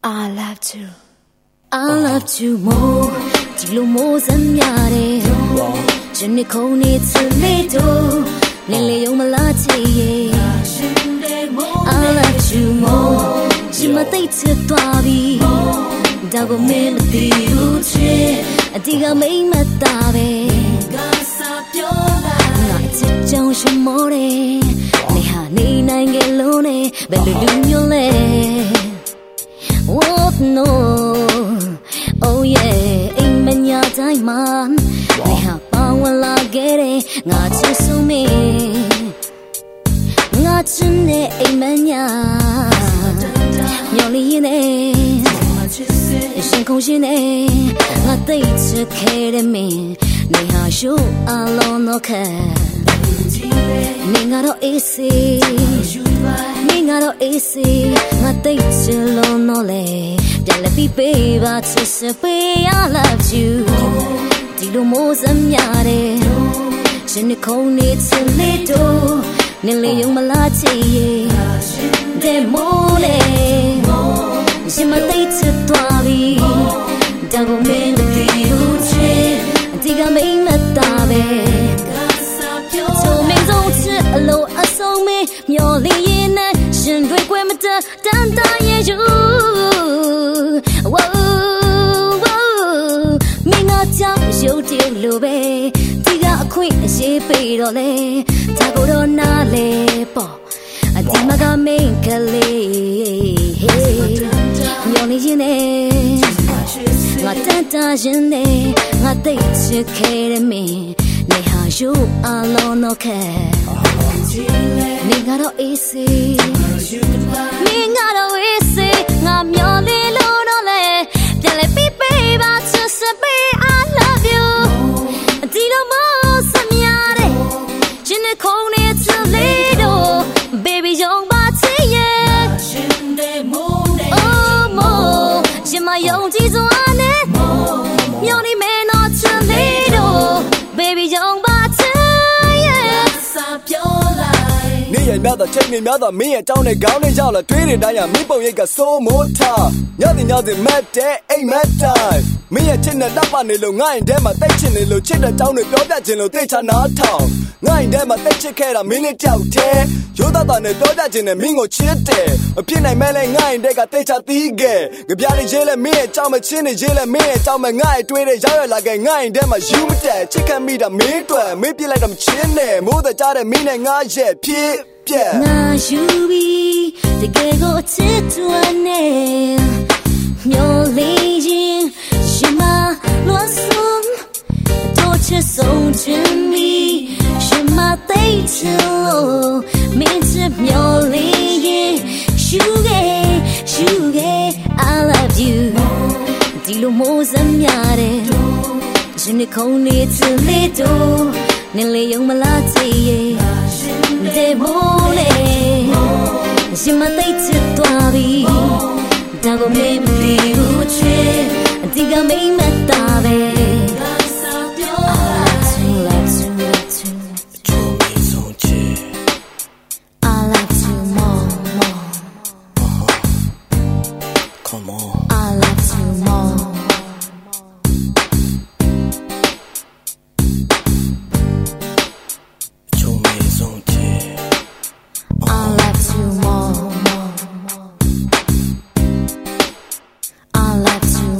I love you I love you more ဒီလိုမိုးစမ်းရတယ်ကျွန်တော်ခုန်နေချစ်နေတော့လင်းလေယုံမလားချစ်ရဲ့ I love you more ဒီမသိချစ်သွားပြီဒါကိုမင်းမသိဘူးချစ်အတီးကမိမ့်မတာပဲငါစားပြောလိုက်ငါချစ်ကြောင်ရှင်မောတယ်နေဟာနေနိုင်ကြလို့နဲ့ဘယ်လိုလူမျိုးလဲ What no Oh yeah ain't manya time man we have power la get it nga chisu me nga chine ain't manya nyoli ne shin kong shin ne nga dai chi ke de me ni ha shu alone no ka ni nga ro easy ni nga ro easy nga dai chi lo no le Let me baby to say I love you ဒီလိုမိုးစမ်းရတယ်ရှင်ကိုခုန်နေချင်လေတော့နင်းလေယုံမလားချစ်ရဲ့တဲ့မိုးလေရှင်မသိချစ်သွားပြီဒါကိုမင်းတို့လို့ချစ်အတီးကမိမ့်မတာပဲဆိုမင်းတို့ချစ်အလို့အဆုံးမမျောလင်းရင်နဲ့ရှင်တွေကွယ်မတန်တန်ရဲ့ယူမင်းကကြောက်ရုပ်တည်လို့ပဲဒီကအခွင့်အရေးပေးတော့လေဒါကိုတော့နားလေပေါ့အဒီမကမင်းကလေးညောင်းနေရင်နဲ့ငါတန်တာရင်နဲ့ငါသိချစ်ခဲ့တဲ့မင်းနေဟာယူအလုံးတော့ခဲနေကတော့ easy မင်းကတော့ easy ငါမျောလေးလို့တော့လေပြန်လဲပြီးပေးပါချစ်စပေး I love you ဒီလိုမျိုးစမ်းရတယ်ရှင်နဲ့ခုန်နေချစ်လေးတော့ baby ယုံပါချစ်ရဲ့ရှင်တဲ့မိုးတဲ့ oh မိုးရှင်မယုံကြည်စွာနဲ့မျောနေမယ်တော့ချစ်လေးတော့ baby ယုံပါချစ်ရဲ့စာပြောနေရမြတ်ချိန်နေမြတ်မင်းရဲ့အကြောင်းနဲ့ခေါင်းနဲ့ရောက်လာတွေးနေတိုင်းမင်းပုံရိပ်ကစိုးမိုးထားညတင်မတ်တဲ့အိမ်မက်တိုင်းမင်းရဲ့ချစ်နဲ့တပ်ပါနေလို့ငါ့ရင်ထဲမှာတိတ်ချင်နေလို့ချစ်တဲ့ကြောင်းတွေပြောပြခြင်းလို့သိချနားထောင်ငါ့ရင်ထဲမှာတိတ်ချစ်ခဲ့တာမင်းလေးတယောက်တည်းရိုးသားသားနဲ့ပြောပြခြင်းနဲ့မင်းကိုချစ်တယ်အဖြစ်နိုင်မဲ့လဲငါ့ရင်ထဲကတိတ်ချသီးခဲ့ကြပြားနေရေးလဲမင်းရဲ့အကြောင်းမချင်းနေရေးလဲမင်းရဲ့အကြောင်းမငါ့ရဲ့တွေးတဲ့ရောက်ရလာခဲ့ငါ့ရင်ထဲမှာယူမတက်ချစ်ခံမိတာမင်းတွေ့မင်းပြလိုက်တော့မချင်းနဲ့မိုးတဲ့ကြားတဲ့မင်းနဲ့ငါရဲ့ဖြစ်ငါယူပြီးတကယ်ကိုချစ်တွန်းနေမျောလေးရင်ရှင်မလွန်ဆုံးတော့ချစ်ဆုံးချင်မိရှင်မသိချင်လို့မင်းချစ်မျောလေးရင်ရှူခဲ့ I love you ဒီလိုမိုးစမ်းရတယ်ရှင်နဲ့ခုန်နေချင်လေတော့နင်းလေယုံမလားချစ်ရဲ့တဲ့မိုးလေရှင်မသိချစ်သွားပြီဒါကိုမင်းမသိဘူးချစ်အတီးကမိမ့်မတာပဲI love you